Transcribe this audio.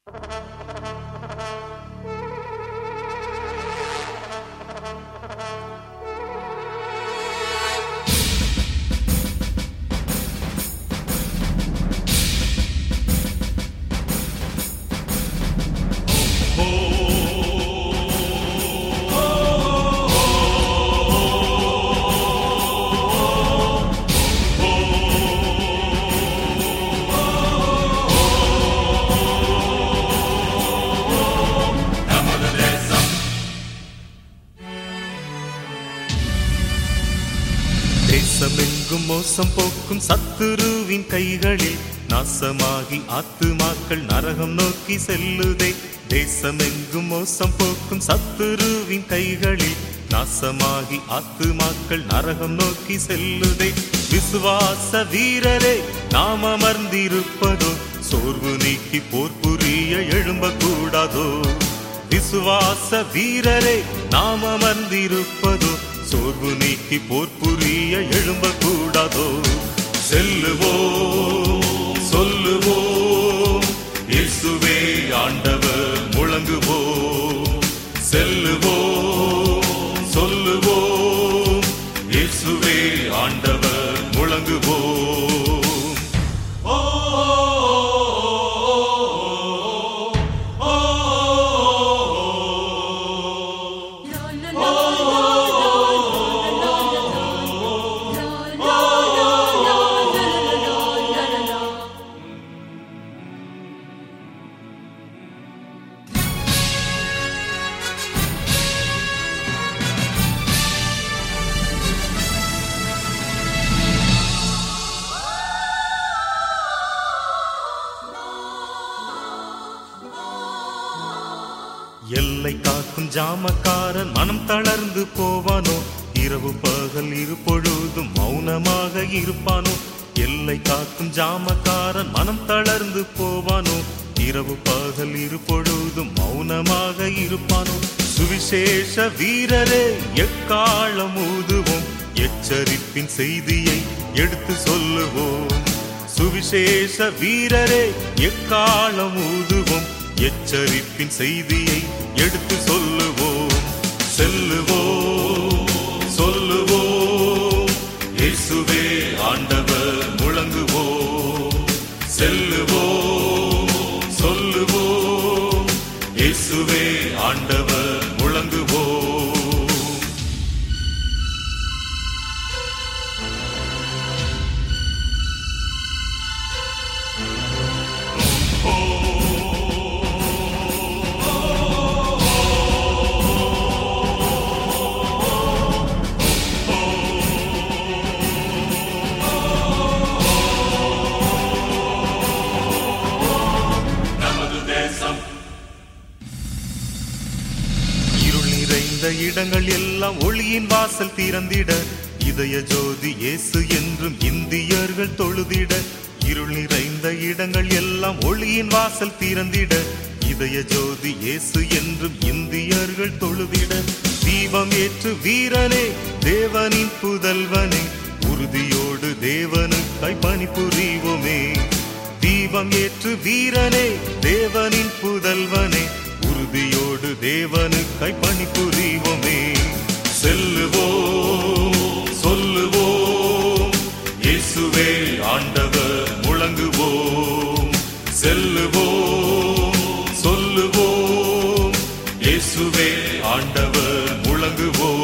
தேசமெங்கும் மோசம் போக்கும் சத்துருவின் கைகளில் நாசமாகி ஆத்துமாக்கள் நரகம் நோக்கி செல்லுதே. தேசமெங்கும் மோசம் போக்கும் சத்துருவின் கைகளில் நாசமாகி ஆத்துமாக்கள் நரகம் நோக்கி செல்லுதே. விசுவாச வீரரே, நாம் அமர்ந்திருப்பதோ சோர்வு நீக்கி போர் புரிய எழும்பக்கூடாதோ. விசுவாச வீரரே, நாம் அமர்ந்திருப்பதோ சோர்வு நீக்கி போர் புரிய எழும்பக்கூடாதோ. செல்லுவோம் சொல்லுவோம், இயேசுவே ஆண்டவர் முழங்குவோம். செல்லுவோம் சொல்லுவோம், இயேசுவே ஆண்டவர் முழங்குவோம். எல்லை காக்கும் ஜாமக்காரன் மனம் தளர்ந்து போவானோ, இரவு பகல் இரு பொழுதும் மௌனமாக இருப்பானோ. எல்லை காக்கும் ஜாமக்காரன் மனம் தளர்ந்து போவானோ, இரவு பகல் இரு பொழுதும் மௌனமாக இருப்பானோ. சுவிசேஷ வீரரே, எக்காலம் ஊதுவோம், எச்சரிப்பின் செய்தியை எடுத்து சொல்லுவோம். சுவிசேஷ வீரரே, எக்காலம் ஊதுவோம், எச்சரிப்பின் செய்தியை எடுத்து சொல்லுவோம். செல்லுவோம் சொல்லுவோம், இயேசுவே ஆண்டவர் முழங்குவோம். செல்லுவோம் சொல்லுவோம், இயேசுவே ஆண்டவர் முழங்குவோம். இடங்கள் எல்லாம் ஒளியின் வாசல் திறந்திட, இதய ஜோதி இயேசு என்றும் இந்தியர்கள் தொழுதிட. இருள் நிறைந்த இடங்கள் எல்லாம் ஒளியின் வாசல் திறந்திட, இதய ஜோதி இயேசு என்றும் இந்தியர்கள் தொழுதிட. தீபம் ஏற்று வீரனே, தேவனின் புதல்வனே, உறுதியோடு தேவனுக்காய் பணிபுரிவோமே. தீபம் ஏற்று வீரனே, தேவனின் புதல்வனே, உறுதியோடு தேவனுக்காய் பணிபுரிவோமே. செல்லுவோம் சொல்லுவோம், இயேசுவே ஆண்டவர் முழங்குவோம். செல்லுவோம் சொல்லுவோம், இயேசுவே ஆண்டவர் முழங்குவோம்.